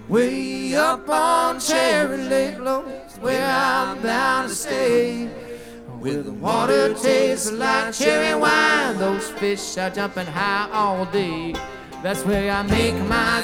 Way up on Cherry Lake, Lord, where I'm bound to stay. Where the water tastes like cherry wine, those fish are jumping high all day. That's where I make my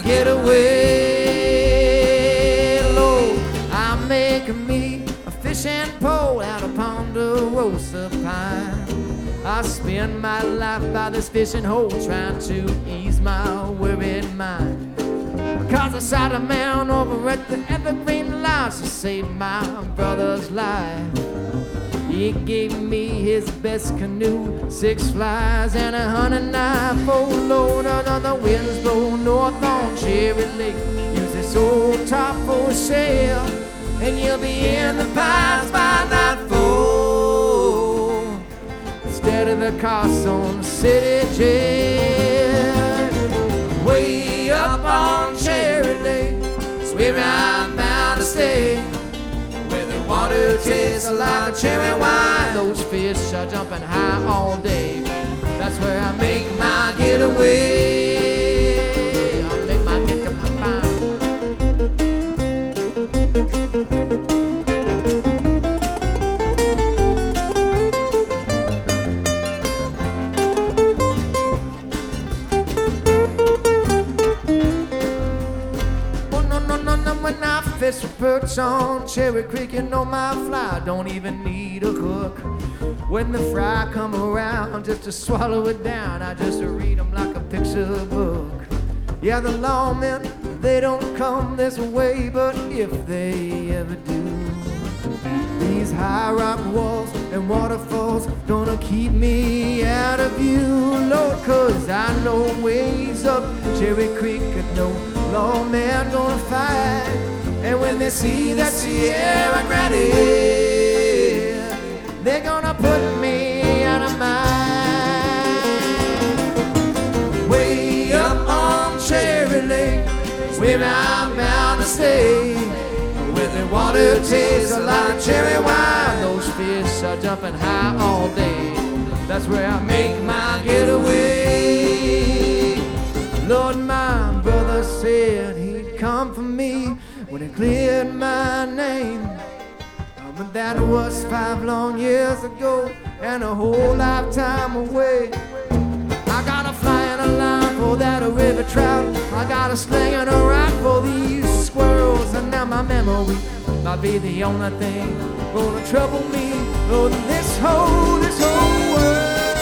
getaway. Lord, I'm making me a fishing pole out of Ponderosa Pine. I spend my life by this fishing hole trying to ease my worried mind. Cause I saw a man over at the Evergreen Lodge to save my brother's life. He gave me his best canoe, 6 flies and a hunting knife. Oh Lord, the winds blow north on Cherry Lake. Use this old top for a sail, and you'll be in the pines by nightfall instead of the Carson City jail. Way up on Cherry Lake, it's where I'm bound to stay. Where the water tastes like a cherry wine, those fish are jumping high all day. That's where I make my getaway. I make my getaway. When I fish a perch on Cherry Creek, you know my fly don't even need a hook. When the fry come around just to swallow it down, I just read them like a picture book. Yeah, the lawmen, they don't come this way, but if they ever do, these high rock walls and waterfalls gonna keep me out of view, Lord, cause I know ways up Cherry Creek that no lawman gonna fight. And when they see that Sierra Grande, they're gonna put me out of mind. Way up on Cherry Lake, where I'm bound to stay. Where the water tastes like cherry wine, those fish are jumping high all day. That's where I make my getaway. Lord, my brother said he'd come for me when he cleared my name. But that was 5 long years ago and a whole lifetime away. I got a fly and a line for that river trout. I got a sling and a rock for these squirrels. And now my memory might be the only thing gonna trouble me. Oh, this whole world.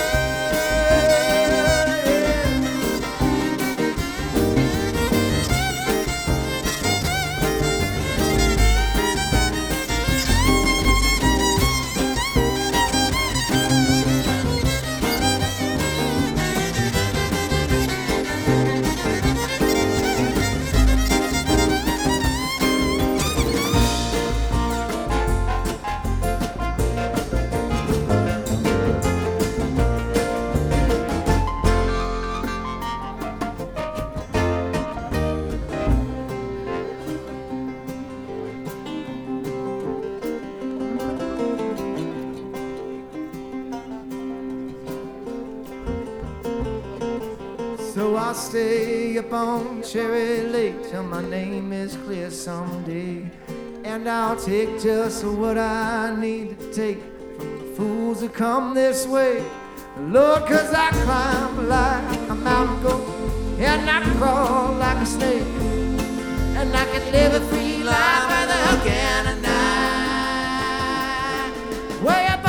So I'll stay up on Cherry Lake till my name is clear someday. And I'll take just what I need to take from the fools who come this way. Lord, cause I climb like a mountain goat, and I crawl like a snake, and I can live a free life by the hook and a knife. Way up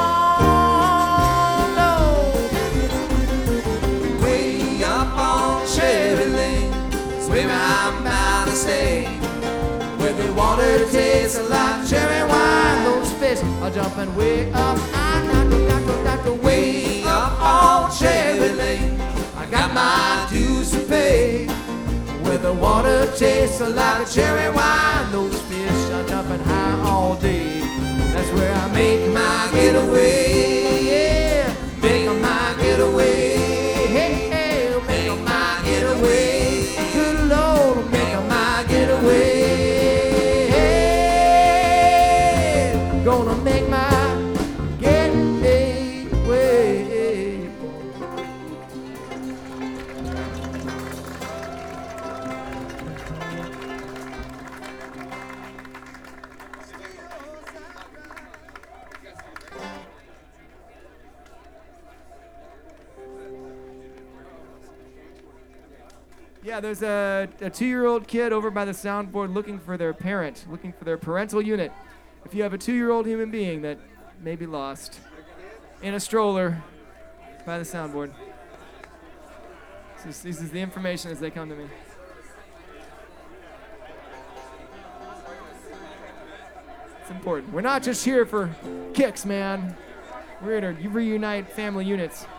on low, way up on Cherry Lake, it's where I'm bound to stay. Where the water tastes like cherry wine, those fish are jumping way up. Way up on Cherry Lake, I got my dues to pay. Where the water tastes like cherry wine, those fish are jumping high all day. That's where I make my getaway, yeah, make my getaway. Hey, hey, make my getaway. Good Lord, make my getaway. Hey, gonna make my Yeah, there's a 2-year-old kid over by the soundboard looking for their parent, looking for their parental unit. If you have a 2-year-old human being that may be lost in a stroller by the soundboard. This is the information as they come to me. It's important. We're not just here for kicks, man. We're here to reunite family units.